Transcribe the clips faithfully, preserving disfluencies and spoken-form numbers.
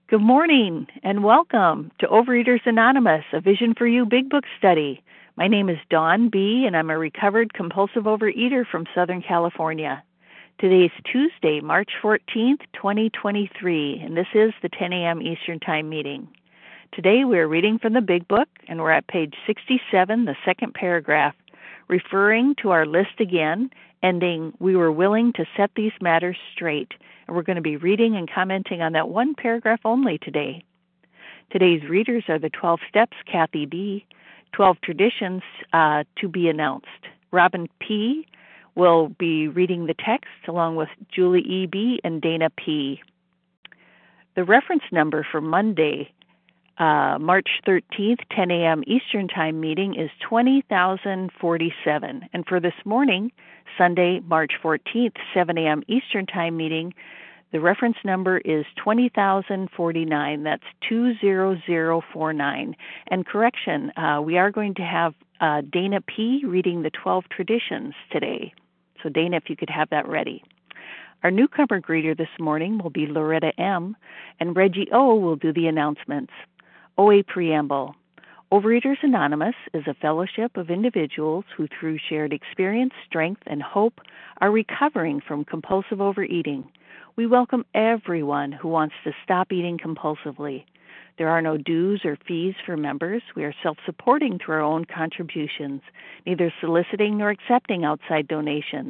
Good morning and welcome to Overeaters Anonymous, a Vision for You Big Book study. My name is Dawn B., and I'm a recovered compulsive overeater from Southern California. Today is Tuesday, March fourteenth, twenty twenty-three, and this is the ten a.m. Eastern Time meeting. Today we're reading from the Big Book, and we're at page sixty-seven, the second paragraph, referring to our list again, ending, "We were willing to set these matters straight." And we're going to be reading and commenting on that one paragraph only today. Today's readers are the twelve Steps, Kathy B., twelve Traditions uh, to be announced. Robin P. will be reading the text along with Julie E B. and Dana P. The reference number for Monday, uh, March thirteenth, ten a.m. Eastern Time meeting is twenty thousand forty-seven. And for this morning, Sunday, March fourteenth, seven a.m. Eastern Time meeting, the reference number is twenty thousand forty-nine. That's two zero zero four nine. And correction, uh, we are going to have uh, Dana P. reading the twelve Traditions today. So Dana, if you could have that ready. Our newcomer greeter this morning will be Loretta M., and Reggie O. will do the announcements. O A Preamble. Overeaters Anonymous is a fellowship of individuals who, through shared experience, strength, and hope, are recovering from compulsive overeating. We welcome everyone who wants to stop eating compulsively. There are no dues or fees for members. We are self-supporting through our own contributions, neither soliciting nor accepting outside donations.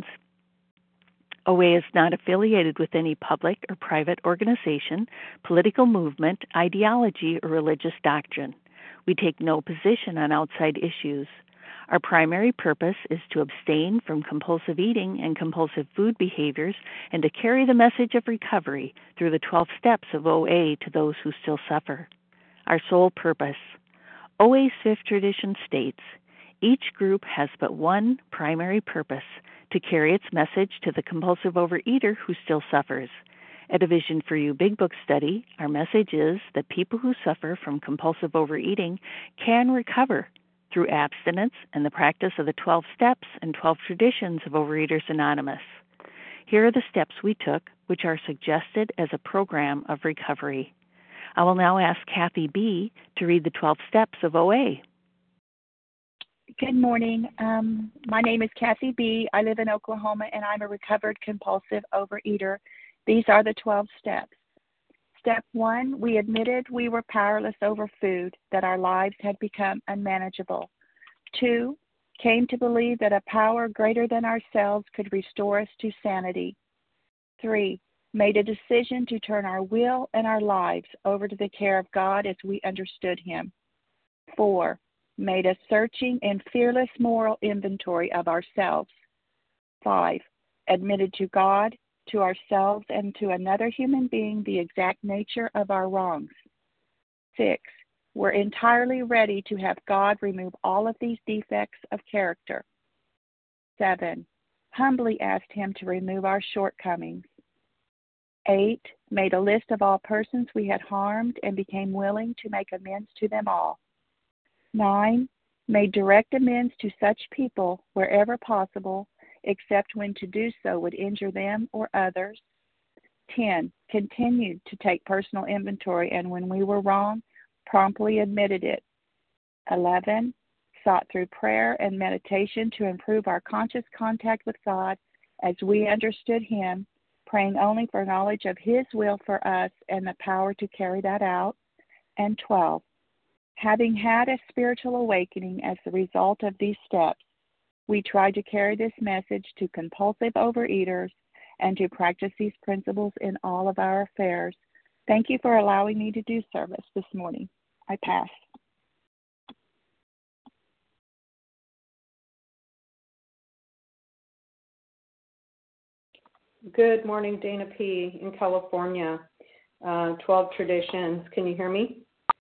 O A is not affiliated with any public or private organization, political movement, ideology, or religious doctrine. We take no position on outside issues. Our primary purpose is to abstain from compulsive eating and compulsive food behaviors and to carry the message of recovery through the twelve steps of O A to those who still suffer. Our sole purpose. O A's fifth tradition states, each group has but one primary purpose, to carry its message to the compulsive overeater who still suffers. At a Vision for You Big Book study, our message is that people who suffer from compulsive overeating can recover through abstinence and the practice of the twelve steps and twelve traditions of Overeaters Anonymous. Here are the steps we took, which are suggested as a program of recovery. I will now ask Kathy B. to read the twelve steps of O A. Good morning. Um, my name is Kathy B. I live in Oklahoma, and I'm a recovered compulsive overeater. These are the twelve steps. Step one, we admitted we were powerless over food, that our lives had become unmanageable. Two, came to believe that a power greater than ourselves could restore us to sanity. Three, made a decision to turn our will and our lives over to the care of God as we understood Him. Four, made a searching and fearless moral inventory of ourselves. Five, admitted to God, to ourselves, and to another human being the exact nature of our wrongs. Six, we're entirely ready to have God remove all of these defects of character. Seven, humbly asked Him to remove our shortcomings. Eight, made a list of all persons we had harmed and became willing to make amends to them all. Nine, made direct amends to such people wherever possible, except when to do so would injure them or others. Ten, continued to take personal inventory, and when we were wrong, promptly admitted it. Eleven, sought through prayer and meditation to improve our conscious contact with God as we understood Him, praying only for knowledge of His will for us and the power to carry that out. And twelve, having had a spiritual awakening as the result of these steps, we try to carry this message to compulsive overeaters and to practice these principles in all of our affairs. Thank you for allowing me to do service this morning. I pass. Good morning, Dana P. in California. Uh, twelve Traditions. Can you hear me?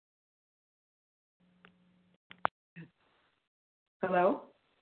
Hello?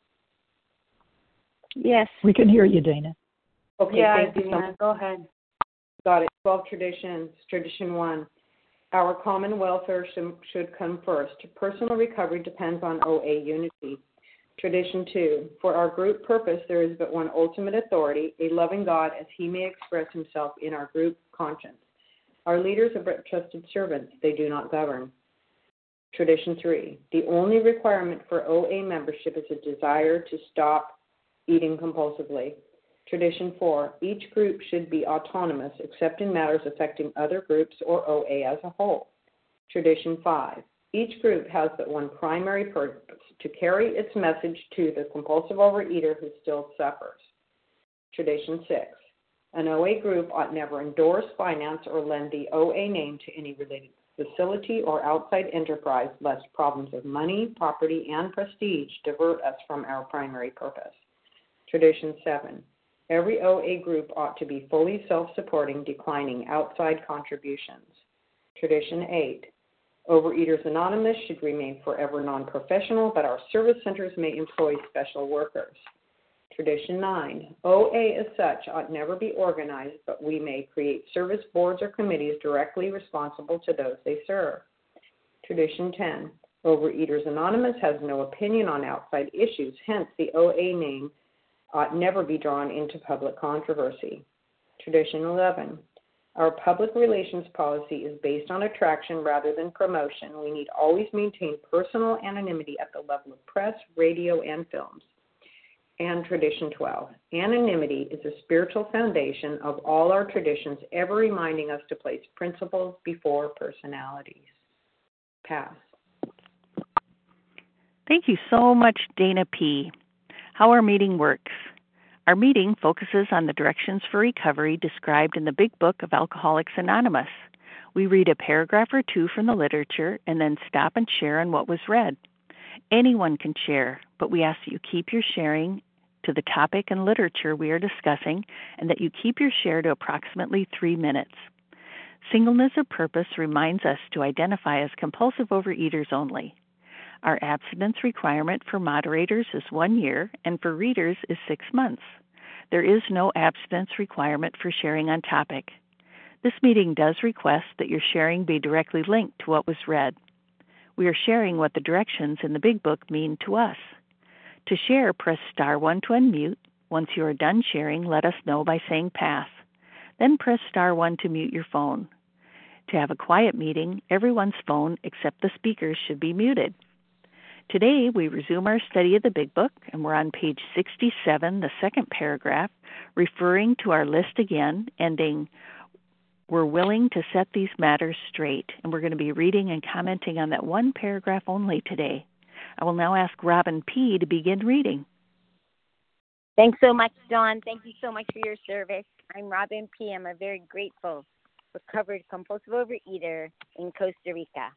Yes. We can hear you, Dana. Okay, yeah, thank you so Dana, much. go ahead. Got it. twelve Traditions. Tradition one. Our common welfare should, should come first. Personal recovery depends on O A unity. Tradition two. For our group purpose, there is but one ultimate authority, a loving God, as He may express Himself in our group conscience. Our leaders are but trusted servants. They do not govern. Tradition three, the only requirement for O A membership is a desire to stop eating compulsively. Tradition four, each group should be autonomous except in matters affecting other groups or O A as a whole. Tradition five, each group has but one primary purpose, to carry its message to the compulsive overeater who still suffers. Tradition six, an O A group ought never endorse, finance, or lend the O A name to any related facility or outside enterprise, lest problems of money, property, and prestige divert us from our primary purpose. Tradition seven, every O A group ought to be fully self-supporting, declining outside contributions. Tradition eight, Overeaters Anonymous should remain forever non-professional, but our service centers may employ special workers. Tradition nine, O A as such ought never be organized, but we may create service boards or committees directly responsible to those they serve. Tradition ten, Overeaters Anonymous has no opinion on outside issues, hence the O A name ought never be drawn into public controversy. Tradition eleven, our public relations policy is based on attraction rather than promotion. We need always maintain personal anonymity at the level of press, radio, and films. And Tradition twelve, anonymity is a spiritual foundation of all our traditions, ever reminding us to place principles before personalities. Pass. Thank you so much, Dana P. How our meeting works. Our meeting focuses on the directions for recovery described in the Big Book of Alcoholics Anonymous. We read a paragraph or two from the literature and then stop and share on what was read. Anyone can share, but we ask that you keep your sharing to the topic and literature we are discussing and that you keep your share to approximately three minutes. Singleness of purpose reminds us to identify as compulsive overeaters only. Our abstinence requirement for moderators is one year and for readers is six months. There is no abstinence requirement for sharing on topic. This meeting does request that your sharing be directly linked to what was read. We are sharing what the directions in the Big Book mean to us. To share, press star one to unmute. Once you are done sharing, let us know by saying pass. Then press star one to mute your phone. To have a quiet meeting, everyone's phone except the speaker's should be muted. Today, we resume our study of the Big Book, and we're on page sixty-seven, the second paragraph, referring to our list again, ending, we're willing to set these matters straight. And we're going to be reading and commenting on that one paragraph only today. I will now ask Robin P. to begin reading. Thanks so much, Dawn. Thank you so much for your service. I'm Robin P. I'm a very grateful, recovered compulsive overeater in Costa Rica.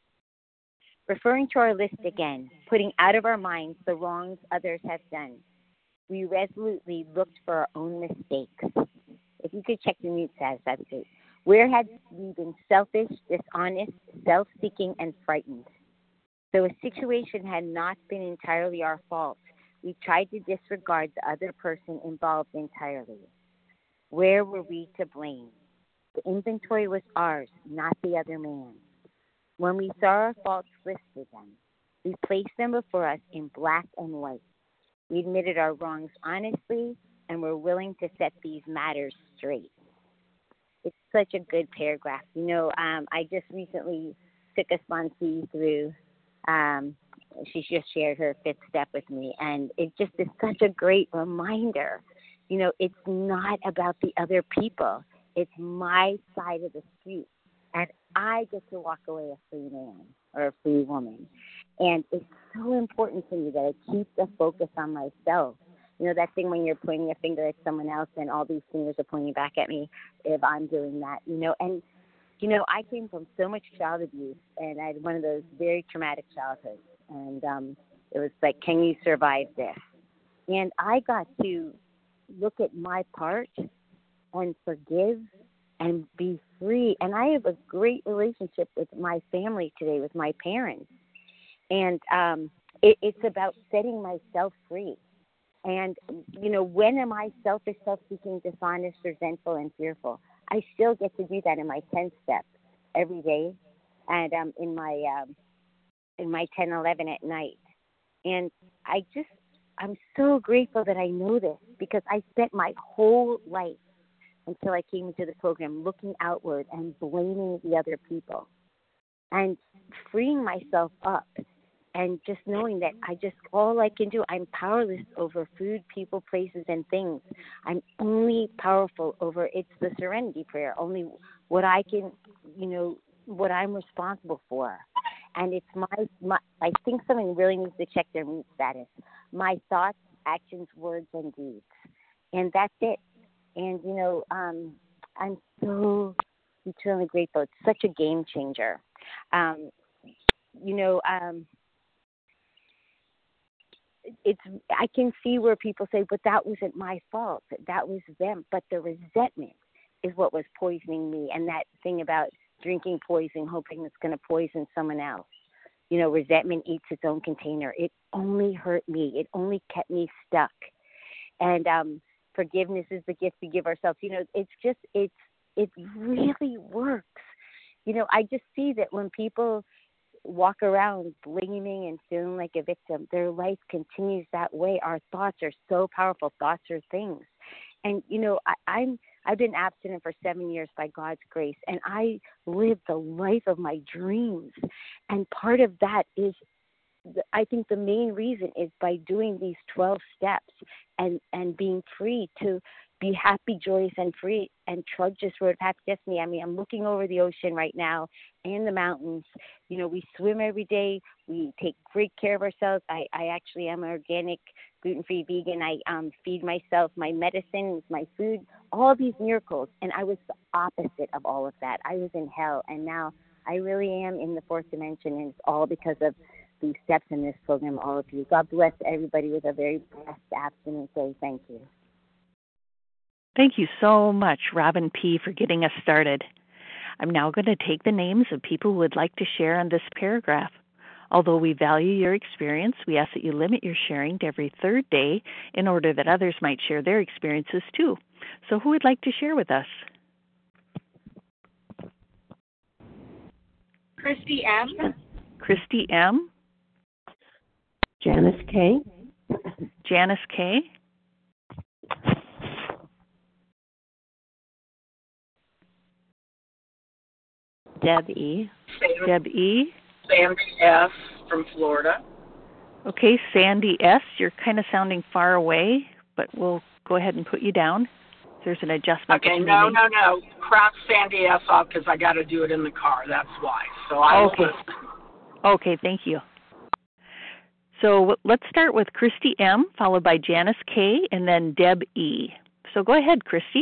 Referring to our list again, putting out of our minds the wrongs others have done, we resolutely looked for our own mistakes. If you could check the mute status, that's it. Where had we been selfish, dishonest, self-seeking, and frightened? Though a situation had not been entirely our fault, we tried to disregard the other person involved entirely. Where were we to blame? The inventory was ours, not the other man. When we saw our faults listed them, we placed them before us in black and white. We admitted our wrongs honestly and were willing to set these matters straight. It's such a good paragraph. You know, um, I just recently took a sponsee through, um, she just shared her fifth step with me, and it just is such a great reminder. You know, it's not about the other people. It's my side of the street. And I get to walk away a free man or a free woman. And it's so important to me that I keep the focus on myself. You know, that thing when you're pointing a finger at someone else and all these fingers are pointing back at me if I'm doing that, you know. And, you know, I came from so much child abuse, and I had one of those very traumatic childhoods. And um, it was like, can you survive this? And I got to look at my part and forgive and be free. And I have a great relationship with my family today, with my parents. And um, it, it's about setting myself free. And, you know, when am I selfish, self-seeking, dishonest, resentful, and fearful? I still get to do that in my tenth step every day, and um, in my um, in my ten eleven at night. And I just, I'm so grateful that I know this, because I spent my whole life until I came into the program, looking outward and blaming the other people, and freeing myself up and just knowing that I just, all I can do, I'm powerless over food, people, places, and things. I'm only powerful over, it's the serenity prayer, only what I can, you know, what I'm responsible for. And it's my, my, I think someone really needs to check their meat status. My thoughts, actions, words, and deeds. And that's it. And, you know, um, I'm so eternally grateful. It's such a game changer. Um, you know, um, it's, I can see where people say, but that wasn't my fault. That was them. But the resentment is what was poisoning me. And that thing about drinking poison, hoping it's going to poison someone else. You know, resentment eats its own container. It only hurt me. It only kept me stuck. And um, forgiveness is the gift we give ourselves. You know, it's just, it's, it really works. You know, I just see that when people walk around blaming and feeling like a victim, their life continues that way. Our thoughts are so powerful. Thoughts are things. And, you know, I, I'm, I've been abstinent for seven years by God's grace, and I live the life of my dreams. And part of that is, I think the main reason is by doing these twelve steps and, and being free to be happy, joyous, and free, and trudge this road of happy destiny. I mean, I'm looking over the ocean right now and the mountains. You know, we swim every day. We take great care of ourselves. I, I actually am an organic, gluten-free vegan. I um, feed myself my medicines, my food, all these miracles. And I was the opposite of all of that. I was in hell, and now I really am in the fourth dimension, and it's all because of these steps in this program, all of you. God bless everybody with a very blessed abstinence day. Thank you. Thank you so much, Robin P., for getting us started. I'm now going to take the names of people who would like to share on this paragraph. Although we value your experience, we ask that you limit your sharing to every third day in order that others might share their experiences too. So who would like to share with us? Christy M. Christy M. Janice K. Janice K. Deb E. Sandy, Deb E. Sandy S. from Florida. Okay, Sandy S., you're kind of sounding far away, but we'll go ahead and put you down. There's an adjustment. Okay, no, no, no. Cross Sandy S. off because I got to do it in the car. That's why. So I Okay. Okay, thank you. So let's start with Christy M., followed by Janice K., and then Deb E. So go ahead, Christy.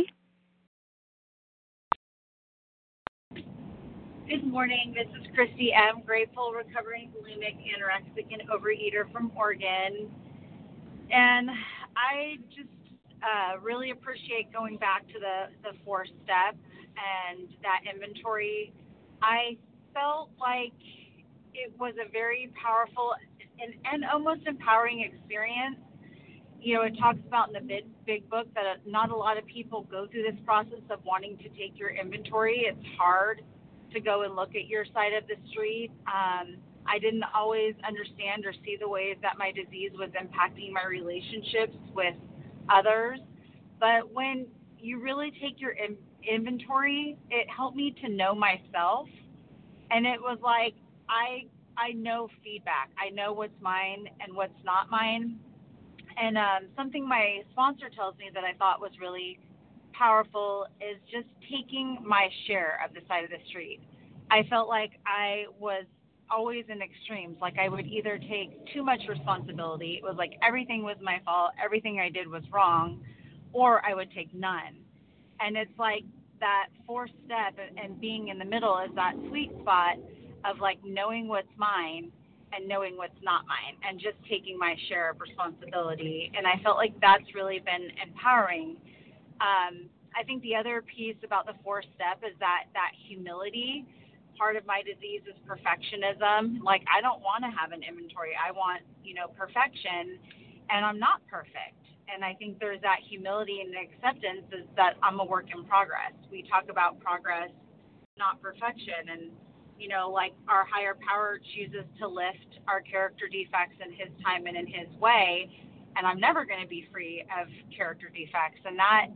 Good morning. This is Christy M., grateful, recovering bulimic, anorexic, and overeater from Oregon. And I just uh, really appreciate going back to the, the fourth step and that inventory. I felt like it was a very powerful and, and almost empowering experience. You know, it talks about in the big, big book that not a lot of people go through this process of wanting to take your inventory. It's hard to go and look at your side of the street. Um, I didn't always understand or see the ways that my disease was impacting my relationships with others. But when you really take your in- inventory, it helped me to know myself. And it was like, I I know feedback. I know what's mine and what's not mine. And um, something my sponsor tells me that I thought was really powerful is just taking my share of the side of the street. I felt like I was always in extremes. Like I would either take too much responsibility. It was like everything was my fault. Everything I did was wrong. Or I would take none. And it's like that fourth step and being in the middle is that sweet spot of like knowing what's mine and knowing what's not mine and just taking my share of responsibility. And I felt like that's really been empowering. Um, I think the other piece about the fourth step is that that humility. Part of my disease is perfectionism. Like I don't want to have an inventory. I want, you know, perfection, and I'm not perfect. And I think there's that humility and acceptance is that I'm a work in progress. We talk about progress, not perfection. And, you know, like our higher power chooses to lift our character defects in his time and in his way. And I'm never going to be free of character defects. And that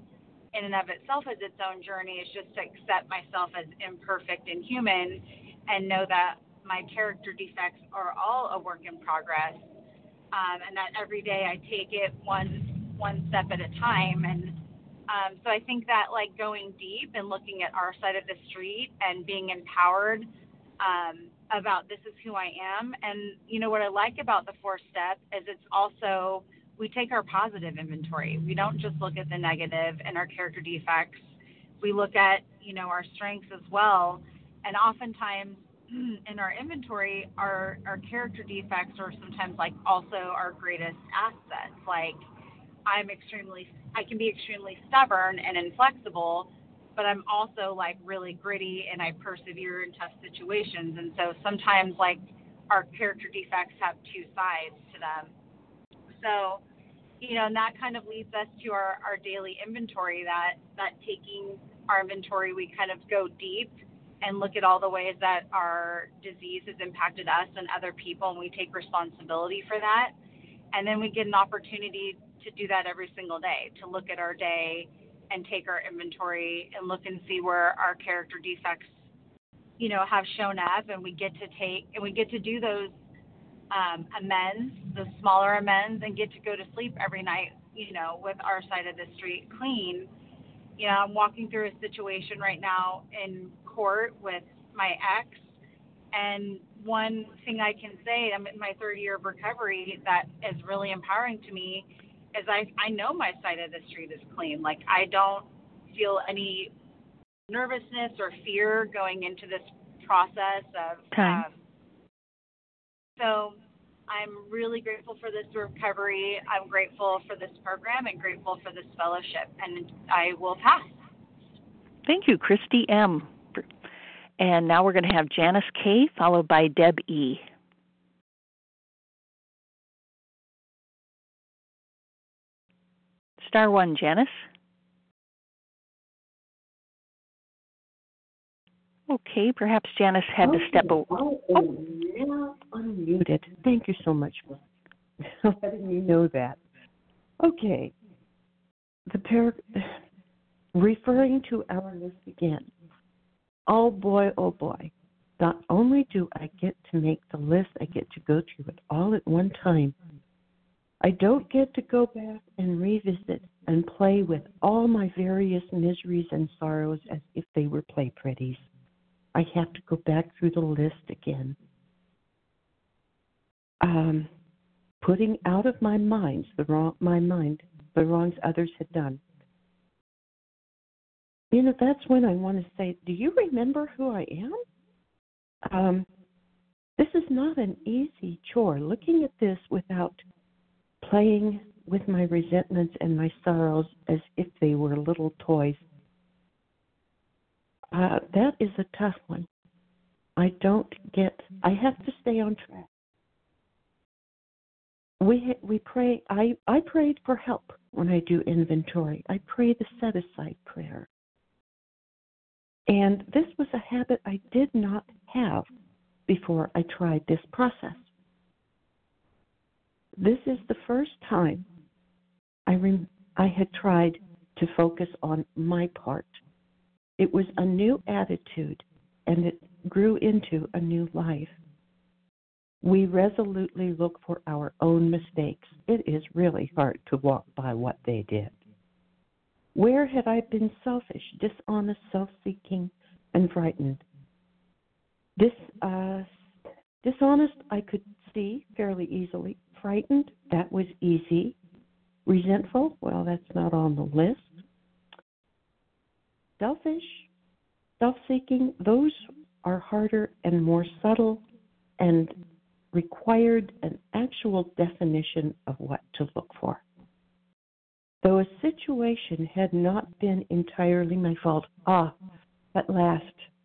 in and of itself is its own journey, is just to accept myself as imperfect and human and know that my character defects are all a work in progress, um, and that every day I take it one one step at a time. And um, so I think that like going deep and looking at our side of the street and being empowered um, about this is who I am. And you know what I like about the four steps is it's also, we take our positive inventory. We don't just look at the negative and our character defects. We look at, you know, our strengths as well. And oftentimes in our inventory, our, our character defects are sometimes like also our greatest assets. Like I'm extremely, I can be extremely stubborn and inflexible, but I'm also like really gritty and I persevere in tough situations. And so sometimes like our character defects have two sides to them. So, you know, and that kind of leads us to our, our daily inventory, that, that taking our inventory, we kind of go deep and look at all the ways that our disease has impacted us and other people, and we take responsibility for that. And then we get an opportunity to do that every single day, to look at our day and take our inventory and look and see where our character defects, you know, have shown up, and we get to take, and we get to do those um, amends, the smaller amends, and get to go to sleep every night, you know, with our side of the street clean. You know, I'm walking through a situation right now in court with my ex, and one thing I can say, I'm in my third year of recovery, that is really empowering to me is I, I know my side of the street is clean. Like I don't feel any nervousness or fear going into this process of Time. Um, so I'm really grateful for this recovery. I'm grateful for this program and grateful for this fellowship, and I will pass. Thank you, Christy M. And now we're going to have Janice K. followed by Deb E. Star one, Janice. Okay, perhaps Janice had to step away. Oh, oh, now unmuted. Thank you so much for letting me know that. Okay. The par- referring to our list again. Oh boy, oh boy. Not only do I get to make the list, I get to go through it all at one time. I don't get to go back and revisit and play with all my various miseries and sorrows as if they were play pretties. I have to go back through the list again. Um, putting out of my mind the wrong, my mind the wrongs others had done. You know, that's when I want to say, do you remember who I am? Um, this is not an easy chore. Looking at this without playing with my resentments and my sorrows as if they were little toys, uh, that is a tough one. I don't get, I have to stay on track. We we pray, I, I prayed for help when I do inventory. I pray the set-aside prayer. And this was a habit I did not have before I tried this process. This is the first time I rem- I had tried to focus on my part. It was a new attitude, and it grew into a new life. We resolutely look for our own mistakes. It is really hard to walk by what they did. Where had I been selfish, dishonest, self-seeking, and frightened? This, uh, dishonest, I could see fairly easily. Frightened, that was easy. Resentful, well, that's not on the list. Selfish, self-seeking, those are harder and more subtle and required an actual definition of what to look for. Though a situation had not been entirely my fault, ah, at last.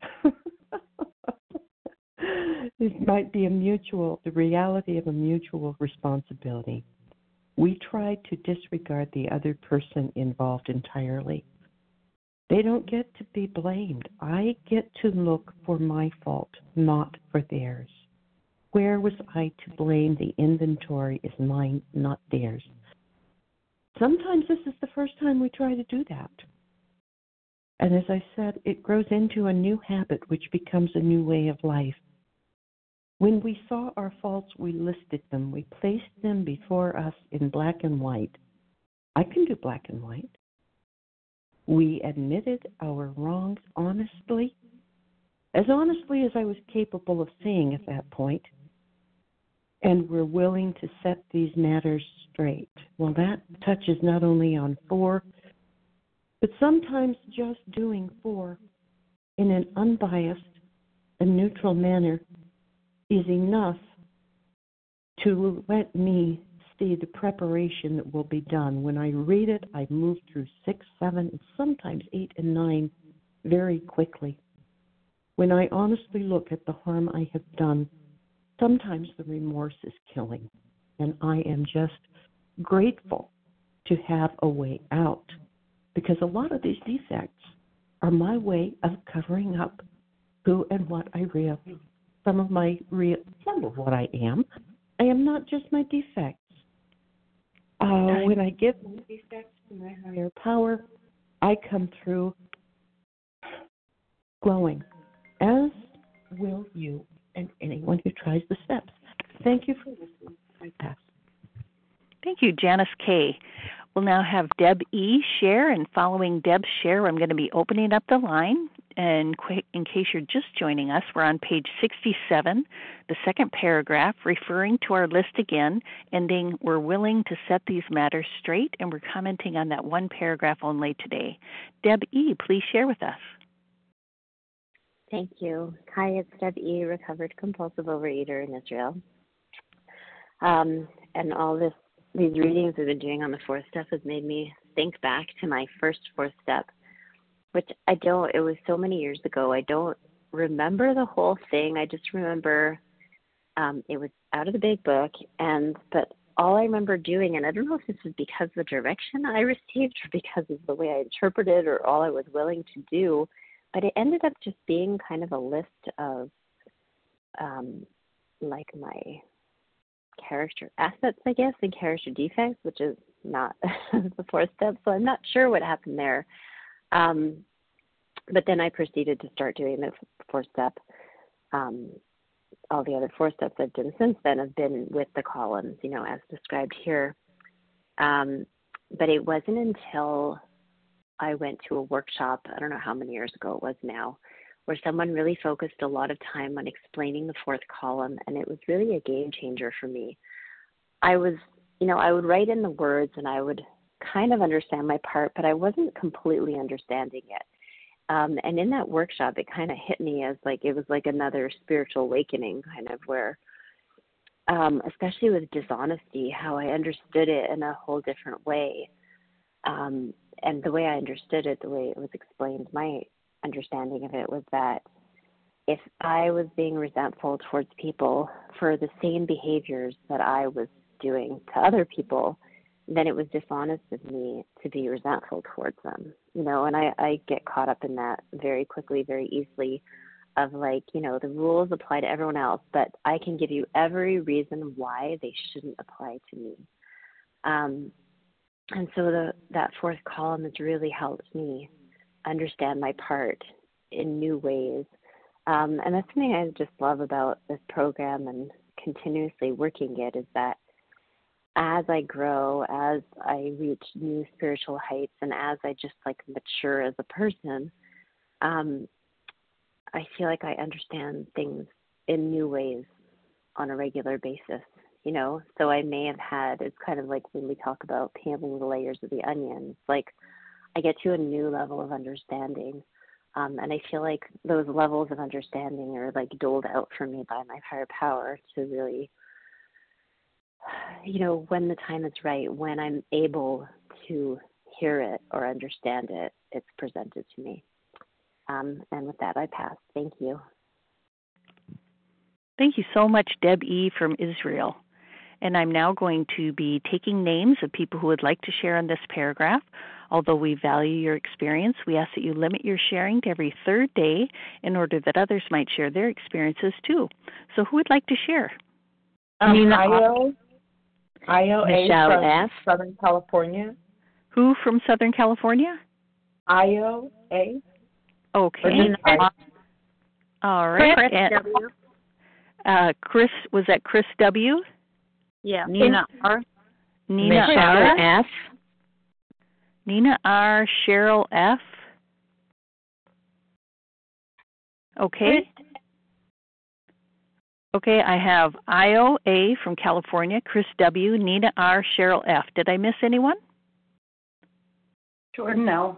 This might be a mutual, the reality of a mutual responsibility. We try to disregard the other person involved entirely. They don't get to be blamed. I get to look for my fault, not for theirs. Where was I to blame? The inventory is mine, not theirs. Sometimes this is the first time we try to do that. And as I said, it grows into a new habit, which becomes a new way of life. When we saw our faults, we listed them. We placed them before us in black and white. I can do black and white. We admitted our wrongs honestly, as honestly as I was capable of saying at that point, and we're willing to set these matters straight. Well, that touches not only on four, but sometimes just doing four in an unbiased and neutral manner is enough to let me see the preparation that will be done. When I read it, I move through six, seven, and sometimes eight and nine very quickly. When I honestly look at the harm I have done, sometimes the remorse is killing, and I am just grateful to have a way out, because a lot of these defects are my way of covering up who and what I really, some of my real, some of what I am. I am not just my defects. Uh, when I give my defects to my higher power, I come through glowing, as will you and anyone who tries the steps. Thank you for listening. I pass. Thank you, Janice K. We'll now have Deb E. share, and following Deb's share, I'm going to be opening up the line. And in case you're just joining us, we're on page sixty-seven, the second paragraph, referring to our list again, ending, we're willing to set these matters straight, and we're commenting on that one paragraph only today. Deb E., please share with us. Thank you. Hi, it's Deb E., recovered compulsive overeater in Israel. Um, and all this, these readings we've been doing on the fourth step has made me think back to my first fourth step, which I don't, it was so many years ago. I don't remember the whole thing. I just remember um, it was out of the big book, and but all I remember doing, and I don't know if this was because of the direction I received or because of the way I interpreted or all I was willing to do, but it ended up just being kind of a list of um, like my character assets, I guess, and character defects, which is not the fourth step. So I'm not sure what happened there. Um, but then I proceeded to start doing the fourth step. Um, all the other four steps I've done since then have been with the columns, you know, as described here. Um, but it wasn't until I went to a workshop, I don't know how many years ago it was now, where someone really focused a lot of time on explaining the fourth column, and it was really a game changer for me. I was, you know, I would write in the words and I would kind of understand my part, but I wasn't completely understanding it. Um, and in that workshop, it kind of hit me as like, it was like another spiritual awakening, kind of where, um, especially with dishonesty, how I understood it in a whole different way. Um, and the way I understood it, the way it was explained, my understanding of it was that if I was being resentful towards people for the same behaviors that I was doing to other people, then it was dishonest of me to be resentful towards them, you know, and I, I get caught up in that very quickly, very easily of like, you know, the rules apply to everyone else, but I can give you every reason why they shouldn't apply to me. Um, and so the, that fourth column has really helped me understand my part in new ways. Um, and that's something I just love about this program and continuously working it is that as I grow, as I reach new spiritual heights, and as I just like mature as a person, um, I feel like I understand things in new ways on a regular basis, you know? So I may have had, it's kind of like when we talk about peeling the layers of the onion, it's like I get to a new level of understanding. Um, and I feel like those levels of understanding are like doled out for me by my higher power to really, you know, when the time is right, when I'm able to hear it or understand it, it's presented to me. Um, and with that, I pass. Thank you. Thank you so much, Deb E. from Israel. And I'm now going to be taking names of people who would like to share on this paragraph. Although we value your experience, we ask that you limit your sharing to every third day in order that others might share their experiences too. So who would like to share? Um, Io, Io A Michelle from F. Southern California. Who from Southern California? I O A. Okay. All right. Chris And, W. uh, Chris, was that Chris W? Yeah. Nina R. Nina Michelle R. F. Nina R. Cheryl F. Okay. Okay, I have I O A from California, Chris W., Nina R., Cheryl F. Did I miss anyone? Jordan L.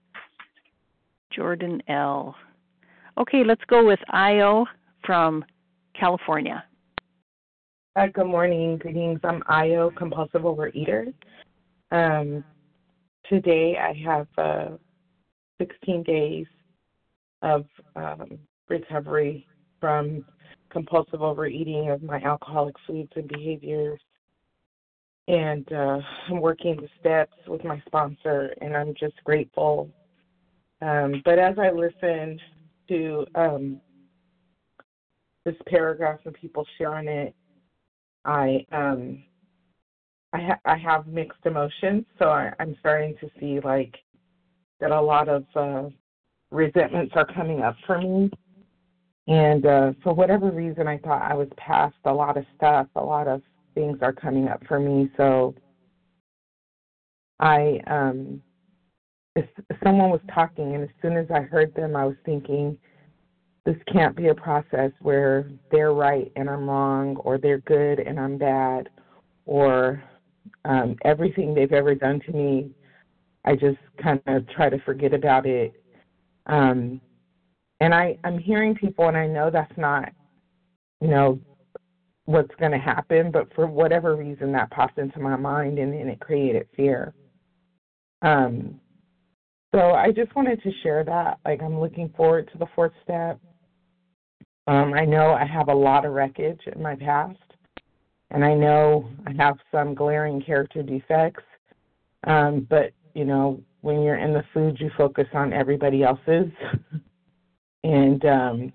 Jordan L. Okay, let's go with I O from California. Uh, good morning, greetings. I'm I O, compulsive overeater. Um, today I have uh, sixteen days of um, recovery from compulsive overeating of my alcoholic foods and behaviors. And uh, I'm working the steps with my sponsor, and I'm just grateful. Um, but as I listen to um, this paragraph and people sharing it, I um, I, ha- I have mixed emotions. So I, I'm starting to see like that a lot of uh, resentments are coming up for me. And uh, for whatever reason, I thought I was past a lot of stuff. A lot of things are coming up for me. So I, um, if someone was talking, and as soon as I heard them, I was thinking, this can't be a process where they're right and I'm wrong, or they're good and I'm bad, or um, everything they've ever done to me, I just kind of try to forget about it. Um, And I, I'm hearing people, and I know that's not, you know, what's going to happen, but for whatever reason that popped into my mind, and then it created fear. Um, so I just wanted to share that. Like, I'm looking forward to the fourth step. Um, I know I have a lot of wreckage in my past, and I know I have some glaring character defects, um, but, you know, when you're in the food, you focus on everybody else's. And um,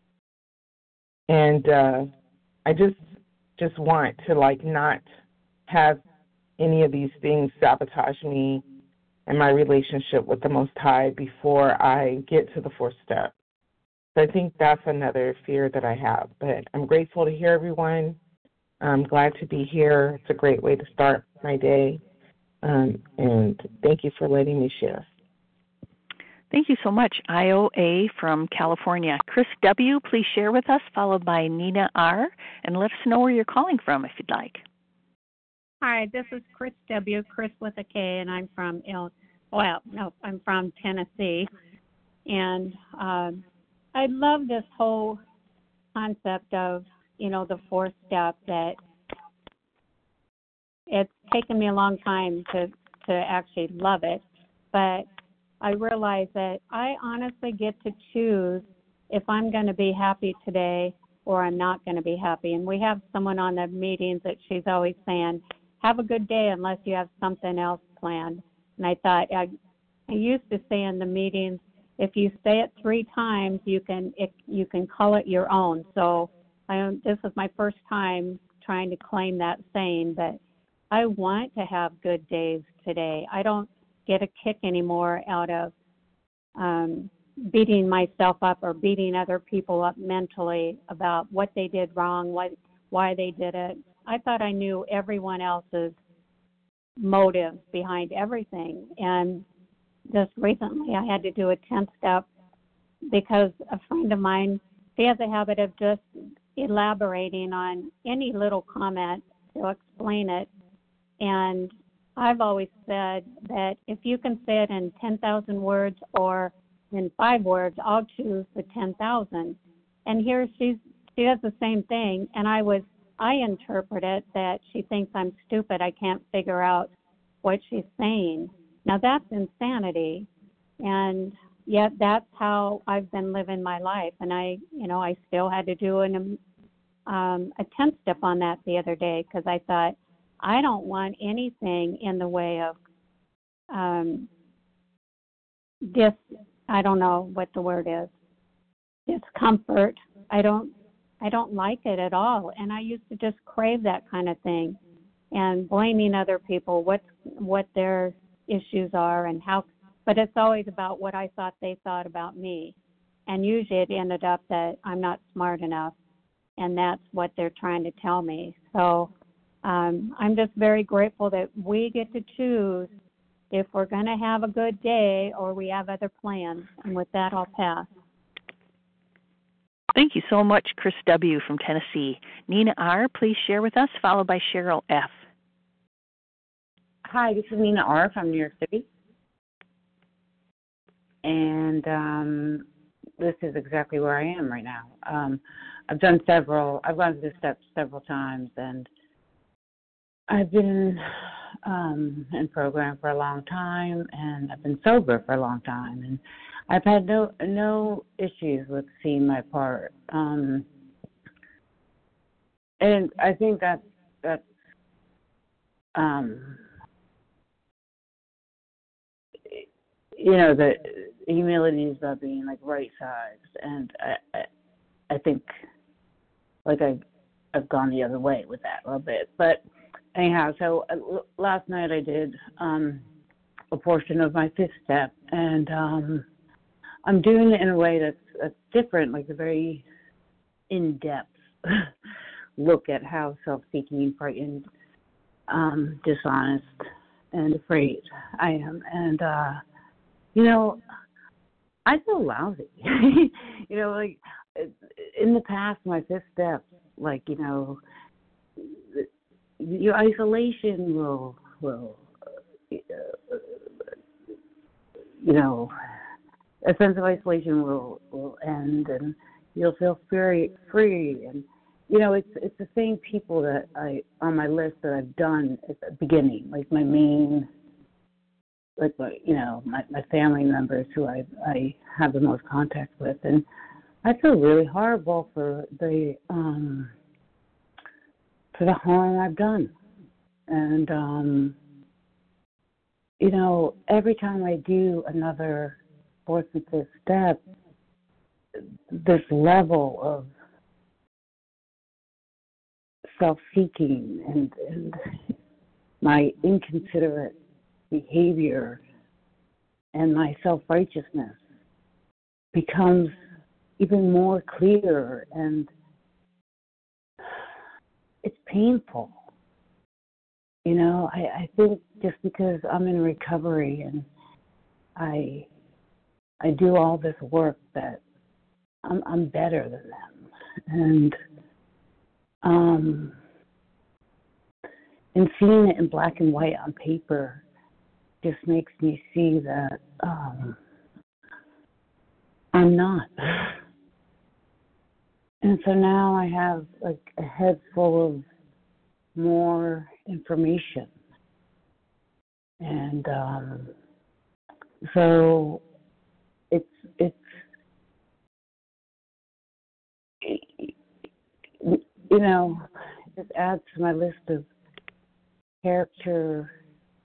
and uh, I just just want to like not have any of these things sabotage me and my relationship with the Most High before I get to the fourth step. So I think that's another fear that I have. But I'm grateful to hear everyone. I'm glad to be here. It's a great way to start my day. Um, and thank you for letting me share. Thank you so much, I O A from California. Chris W., please share with us, followed by Nina R., and let us know where you're calling from if you'd like. Hi, this is Chris W., Chris with a K, and I'm from, Il- well, no, I'm from Tennessee. And um, I love this whole concept of, you know, the fourth step, that it's taken me a long time to, to actually love it, but I realize that I honestly get to choose if I'm going to be happy today or I'm not going to be happy. And we have someone on the meetings that she's always saying, have a good day unless you have something else planned. And I thought, I, I used to say in the meetings, if you say it three times, you can it, you can call it your own. So I, this is my first time trying to claim that saying, but I want to have good days today. I don't get a kick anymore out of um, beating myself up or beating other people up mentally about what they did wrong, why, why they did it. I thought I knew everyone else's motives behind everything. And just recently I had to do a tenth step because a friend of mine, she has a habit of just elaborating on any little comment to explain it. And I've always said that if you can say it in ten thousand words or in five words, I'll choose the ten thousand. And here she's, she does the same thing, and I was, I interpret it that she thinks I'm stupid. I can't figure out what she's saying. Now that's insanity, and yet that's how I've been living my life. And I, you know, I still had to do an, um, a tenth step on that the other day because I thought, I don't want anything in the way of um, dis, I don't know what the word is, discomfort. I don't, I don't like it at all. And I used to just crave that kind of thing and blaming other people, what, what their issues are and how, but it's always about what I thought they thought about me. And usually it ended up that I'm not smart enough, and that's what they're trying to tell me. So um, I'm just very grateful that we get to choose if we're going to have a good day or we have other plans. And with that, I'll pass. Thank you so much, Chris W. from Tennessee. Nina R., please share with us, followed by Cheryl F. Hi, this is Nina R. from New York City. And um, this is exactly where I am right now. Um, I've done several, I've gone through the steps several times, and I've been um, in program for a long time, and I've been sober for a long time, and I've had no no issues with seeing my part. Um, and I think that that um, you know, the humility is about being like right sized, and I, I I think like I I've gone the other way with that a little bit, but. Anyhow, so uh, last night I did um, a portion of my fifth step, and um, I'm doing it in a way that's, that's different, like a very in-depth look at how self-seeking, frightened, um, dishonest, and afraid I am. And, uh, you know, I feel lousy. you know, like in the past, my fifth step, like, you know, your isolation will, will, uh, you know, a sense of isolation will, will end, and you'll feel very free. And you know, it's it's the same people that I on my list that I've done at the beginning, like my main, like my, you know, my, my family members who I I have the most contact with, and I feel really horrible for the um. for the harm I've done. And, um, you know, every time I do another fourth and fifth step, this level of self-seeking and, and my inconsiderate behavior and my self-righteousness becomes even more clear, and it's painful. You know, I, I think just because I'm in recovery and I I do all this work that I'm I'm better than them. And um and seeing it in black and white on paper just makes me see that um I'm not. And so now I have like a head full of more information. And um, so it's, it's, you know, it adds to my list of character,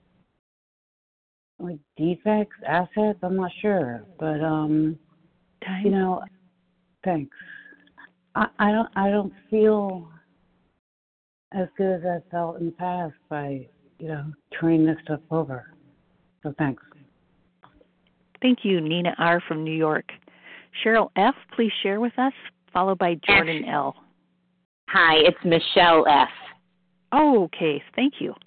like defects, assets, I'm not sure. But, um, you know, thanks. I, I don't I don't feel as good as I felt in the past by, you know, turning this stuff over. So thanks. Thank you, Nina R. from New York. Cheryl F., please share with us, followed by Jordan F. L. Hi, it's Michelle F. Oh, okay. Thank you.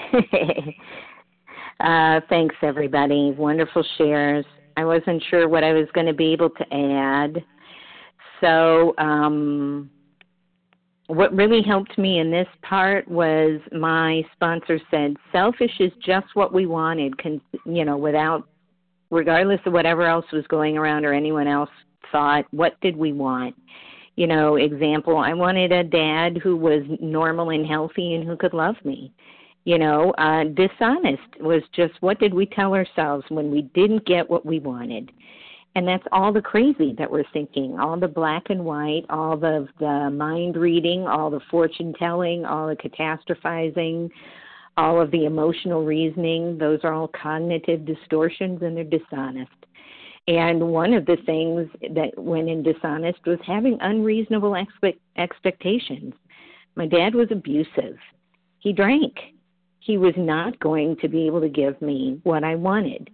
uh, thanks, everybody. Wonderful shares. I wasn't sure what I was going to be able to add. So um, what really helped me in this part was my sponsor said, selfish is just what we wanted, con- you know, without, regardless of whatever else was going around or anyone else thought, what did we want? You know, example, I wanted a dad who was normal and healthy and who could love me. You know, uh, dishonest was just what did we tell ourselves when we didn't get what we wanted? And that's all the crazy that we're thinking, all the black and white, all the, the mind reading, all the fortune telling, all the catastrophizing, all of the emotional reasoning. Those are all cognitive distortions, and they're dishonest. And one of the things that went in dishonest was having unreasonable expe- expectations. My dad was abusive. He drank. He was not going to be able to give me what I wanted.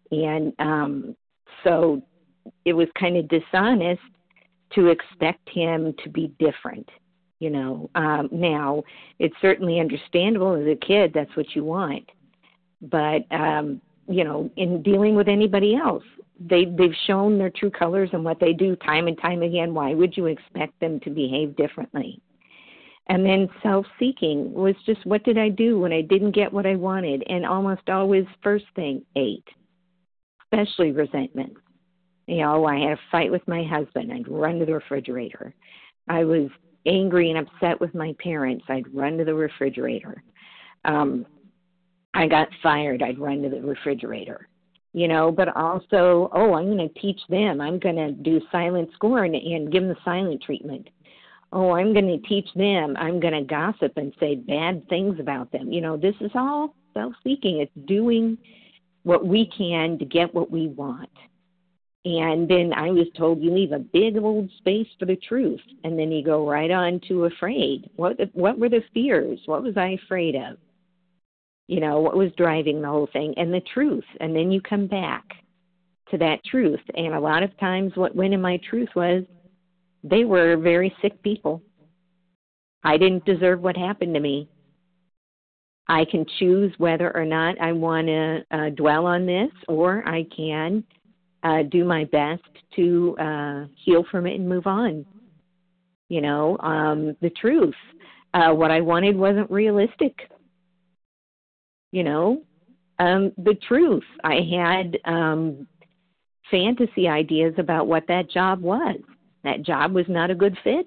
And um, so it was kind of dishonest to expect him to be different, you know. Um, now, it's certainly understandable as a kid, that's what you want. But, um, you know, in dealing with anybody else, they, they've shown their true colors and what they do time and time again. Why would you expect them to behave differently? And then self-seeking was just, what did I do when I didn't get what I wanted? And almost always first thing, ate, especially resentment. You know, I had a fight with my husband. I'd run to the refrigerator. I was angry and upset with my parents. I'd run to the refrigerator. Um, I got fired. I'd run to the refrigerator. You know, but also, oh, I'm going to teach them. I'm going to do silent scorn and give them the silent treatment. Oh, I'm going to teach them. I'm going to gossip and say bad things about them. You know, this is all self-seeking. It's doing what we can to get what we want. And then I was told you leave a big old space for the truth. And then you go right on to afraid. What what were the fears? What was I afraid of? You know, what was driving the whole thing? And the truth. And then you come back to that truth. And a lot of times what went in my truth was they were very sick people. I didn't deserve what happened to me. I can choose whether or not I want to uh, dwell on this, or I can uh, do my best to uh, heal from it and move on. You know, um, the truth. Uh, what I wanted wasn't realistic. You know, um, the truth. I had um, fantasy ideas about what that job was. That job was not a good fit.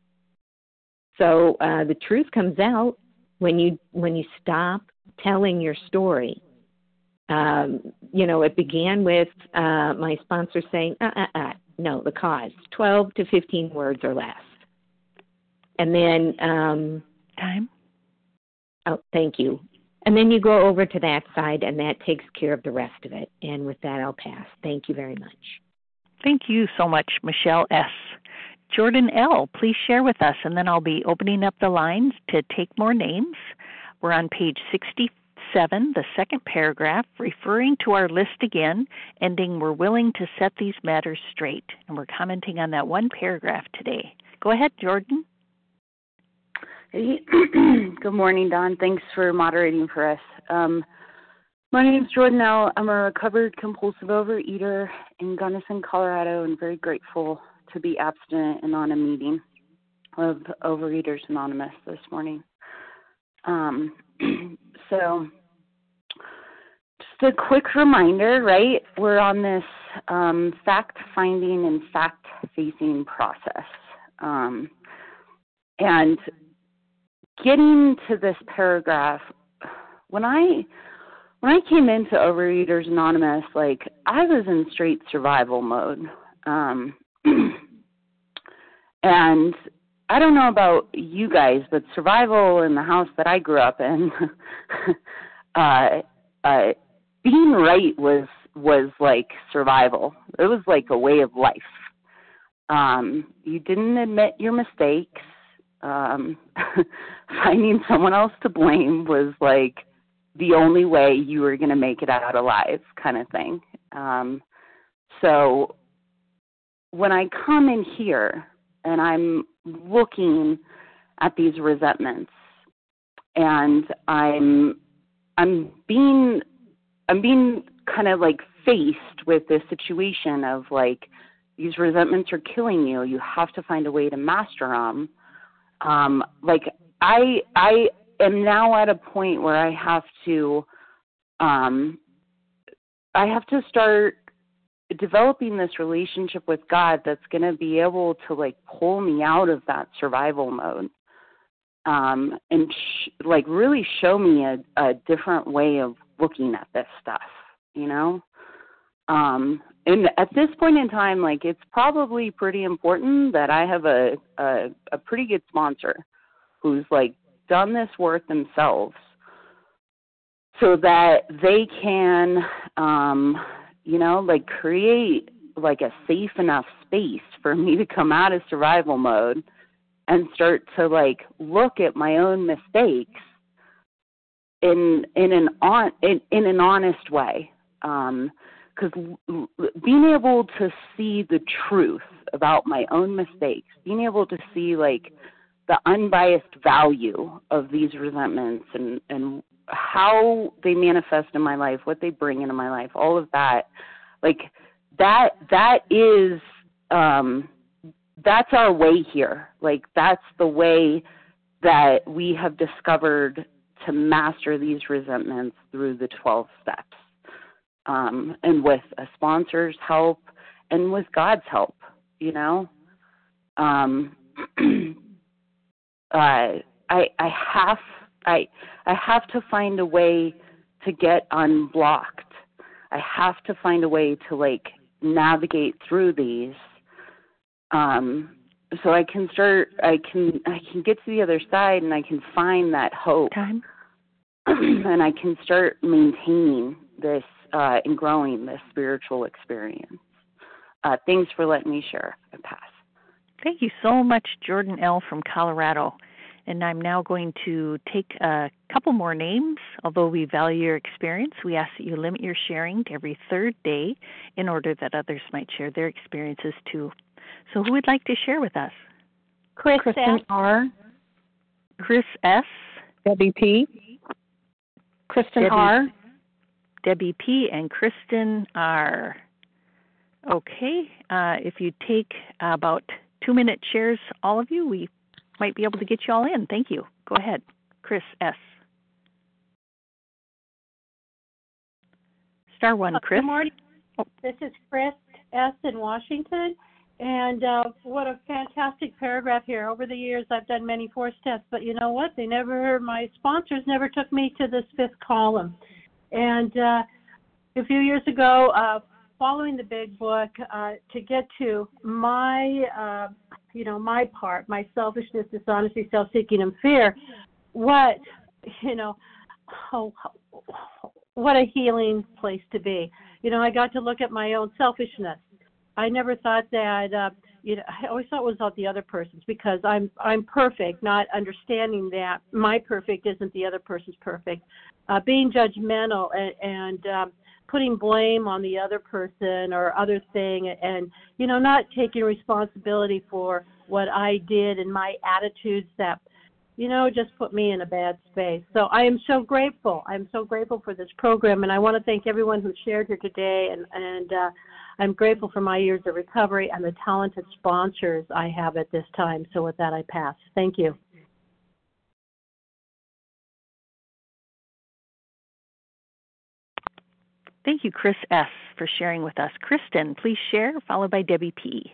So uh, the truth comes out when you when you stop telling your story. Um, you know, it began with uh, my sponsor saying, uh, uh, uh, no, the cause, twelve to fifteen words or less. And then... Um, Time. Oh, thank you. And then you go over to that side, and that takes care of the rest of it. And with that, I'll pass. Thank you very much. Thank you so much, Michelle S. Jordan L., please share with us, and then I'll be opening up the lines to take more names. We're on page sixty-seven, the second paragraph, referring to our list again, ending, we're willing to set these matters straight. And we're commenting on that one paragraph today. Go ahead, Jordan. Hey. Good morning, Dawn. Thanks for moderating for us. Um, My name is Jordan L. I'm a recovered compulsive overeater in Gunnison, Colorado, and very grateful to be abstinent and on a meeting of Overeaters Anonymous this morning. Um, so just a quick reminder, right? We're on this um, fact-finding and fact-facing process. Um, and getting to this paragraph, when I... When I came into Overeaters Anonymous, like, I was in straight survival mode. Um, and I don't know about you guys, but survival in the house that I grew up in, uh, uh, being right was, was like survival. It was like a way of life. Um, you didn't admit your mistakes. Um, finding someone else to blame was like the only way you were going to make it out alive, kind of thing. Um, so when I come in here and I'm looking at these resentments, and I'm I'm being I'm being kind of like faced with this situation of like, these resentments are killing you. You have to find a way to master them. Um, like I I. am now at a point where I have to, um, I have to start developing this relationship with God that's going to be able to like pull me out of that survival mode, um, and sh- like really show me a, a different way of looking at this stuff, you know. Um, and at this point in time, like, it's probably pretty important that I have a a, a pretty good sponsor who's like done this work themselves, so that they can, um, you know, like create like a safe enough space for me to come out of survival mode and start to like look at my own mistakes in in an on in, in an honest way. Um, because l- l- being able to see the truth about my own mistakes, being able to see like the unbiased value of these resentments and, and how they manifest in my life, what they bring into my life, all of that, like that, that is, um, that's our way here. Like that's the way that we have discovered to master these resentments through the twelve steps. Um, and with a sponsor's help and with God's help, you know, um, uh, I, I have, I, I have to find a way to get unblocked. I have to find a way to like navigate through these, um, so I can start, I can, I can get to the other side and I can find that hope. Time. And I can start maintaining this uh, and growing this spiritual experience. Uh, thanks for letting me share. I pass. Thank you so much, Jordan L. from Colorado. And I'm now going to take a couple more names. Although we value your experience, we ask that you limit your sharing to every third day in order that others might share their experiences too. So who would like to share with us? Chris Kristen S. R. Chris S. Debbie P. Kristen Debbie, R. Debbie P. and Kristen R. Okay. Uh, if you take about two-minute shares, all of you, we might be able to get you all in. Thank you. Go ahead. Chris S. Star one, Chris. Good morning. Oh. This is Chris S. in Washington. And uh, what a fantastic paragraph here. Over the years, I've done many four steps, but you know what? They never, my sponsors never took me to this fifth column. And uh, a few years ago, uh, following the big book, uh, to get to my, uh, you know, my part, my selfishness, dishonesty, self-seeking, and fear, what, you know, oh, what a healing place to be. You know, I got to look at my own selfishness. I never thought that, uh, you know, I always thought it was about the other person's because I'm I'm perfect, not understanding that my perfect isn't the other person's perfect. Uh, being judgmental and, and um, putting blame on the other person or other thing and, you know, not taking responsibility for what I did and my attitudes that, you know, just put me in a bad space. So I am so grateful. I'm so grateful for this program, and I want to thank everyone who shared here today, and, and uh, I'm grateful for my years of recovery and the talented sponsors I have at this time. So with that, I pass. Thank you. Thank you, Chris S., for sharing with us. Kristen, please share, followed by Debbie P.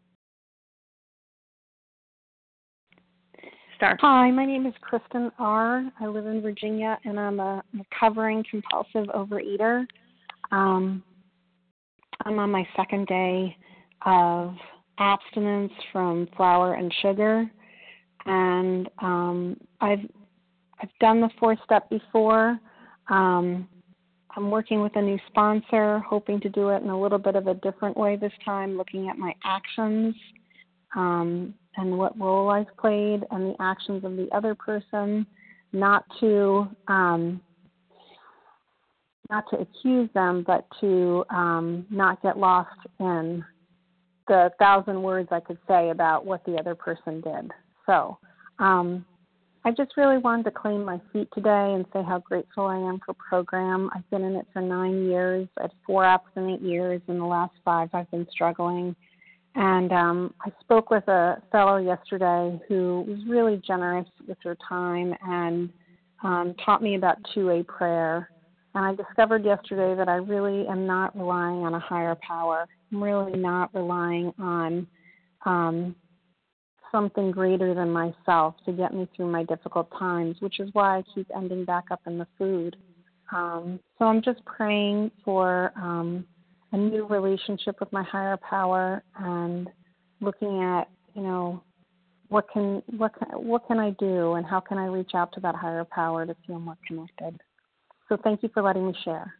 Star. Hi, my name is Kristen R. I live in Virginia, and I'm a recovering compulsive overeater. Um, I'm on my second day of abstinence from flour and sugar, and um, I've I've done the fourth step before. Um, I'm working with a new sponsor, hoping to do it in a little bit of a different way this time, looking at my actions um, and what role I've played and the actions of the other person, not to um, not to accuse them, but to um, not get lost in the thousand words I could say about what the other person did. So um, I just really wanted to claim my feet today and say how grateful I am for program. I've been in it for nine years. I had four abstinent years. In the last five, I've been struggling. And um, I spoke with a fellow yesterday who was really generous with her time and um, taught me about two-way prayer. And I discovered yesterday that I really am not relying on a higher power. I'm really not relying on um, something greater than myself to get me through my difficult times, which is why I keep ending back up in the food. Um, so I'm just praying for um, a new relationship with my higher power and looking at, you know, what can what can, what can I do and how can I reach out to that higher power to feel more connected. So thank you for letting me share.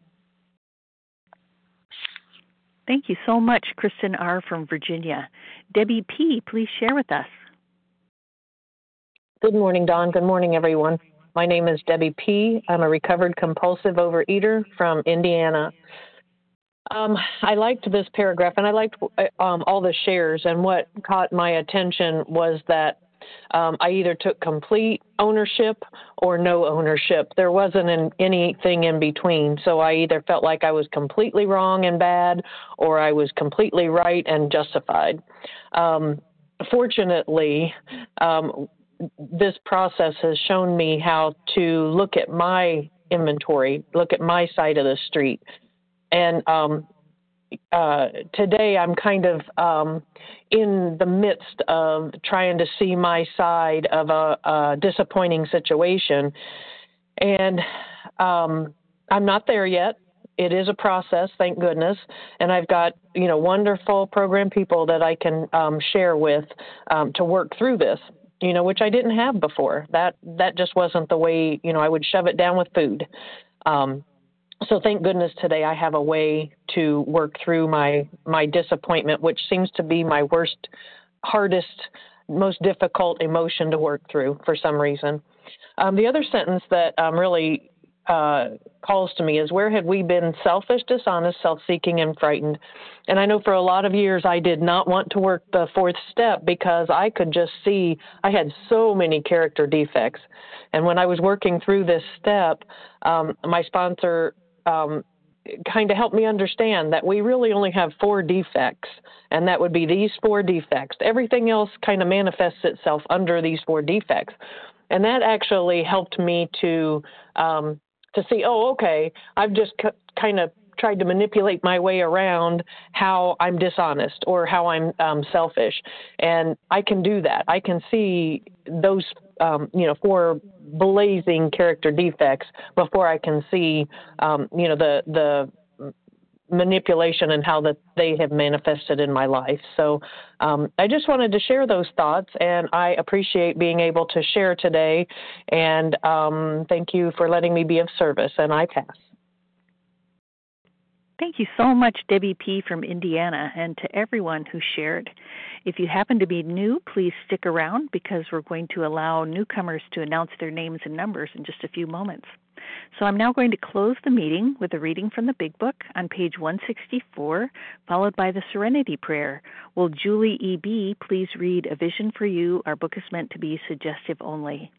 Thank you so much, Kristen R. from Virginia. Debbie P., please share with us. Good morning, Dawn. Good morning, everyone. My name is Debbie P. I'm a recovered compulsive overeater from Indiana. Um, I liked this paragraph, and I liked um, all the shares. And what caught my attention was that um, I either took complete ownership or no ownership. There wasn't an, anything in between. So I either felt like I was completely wrong and bad, or I was completely right and justified. Um, fortunately, um, this process has shown me how to look at my inventory, look at my side of the street. And um, uh, today I'm kind of um, in the midst of trying to see my side of a, a disappointing situation. And um, I'm not there yet. It is a process, thank goodness. And I've got, you know, wonderful program people that I can um, share with um, to work through this, you know, which I didn't have before. That that just wasn't the way, you know, I would shove it down with food. Um, So thank goodness today I have a way to work through my, my disappointment, which seems to be my worst, hardest, most difficult emotion to work through for some reason. Um, the other sentence that um, really uh, calls to me is, where had we been selfish, dishonest, self-seeking, and frightened? And I know for a lot of years I did not want to work the fourth step because I could just see I had so many character defects. And when I was working through this step, um, my sponsor Um, kind of helped me understand that we really only have four defects, and that would be these four defects. Everything else kind of manifests itself under these four defects. And that actually helped me to um, to see, oh, okay, I've just c- kind of tried to manipulate my way around how I'm dishonest or how I'm um, selfish. And I can do that. I can see those, um, you know, four blazing character defects before I can see, um, you know, the, the manipulation and how that they have manifested in my life. So um, I just wanted to share those thoughts, and I appreciate being able to share today. And um, thank you for letting me be of service, and I pass. Thank you so much, Debbie P. from Indiana, and to everyone who shared. If you happen to be new, please stick around because we're going to allow newcomers to announce their names and numbers in just a few moments. So I'm now going to close the meeting with a reading from the Big Book on page one sixty-four, followed by the Serenity Prayer. Will Julie E. B. please read A Vision for You? Our book is meant to be suggestive only.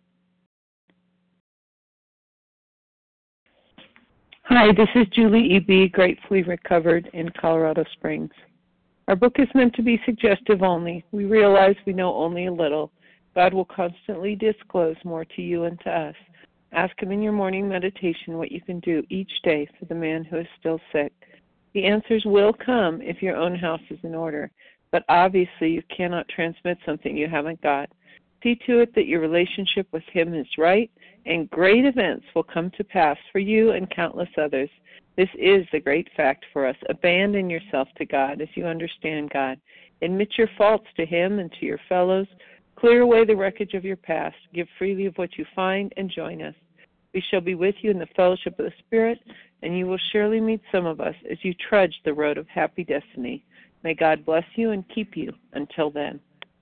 Hi, this is Julie E B, gratefully recovered in Colorado Springs. Our book is meant to be suggestive only. We realize we know only a little. God will constantly disclose more to you and to us. Ask Him in your morning meditation what you can do each day for the man who is still sick. The answers will come if your own house is in order, but obviously you cannot transmit something you haven't got. See to it that your relationship with Him is right, and great events will come to pass for you and countless others. This is the great fact for us. Abandon yourself to God as you understand God. Admit your faults to Him and to your fellows. Clear away the wreckage of your past. Give freely of what you find and join us. We shall be with you in the fellowship of the Spirit, and you will surely meet some of us as you trudge the road of happy destiny. May God bless you and keep you until then.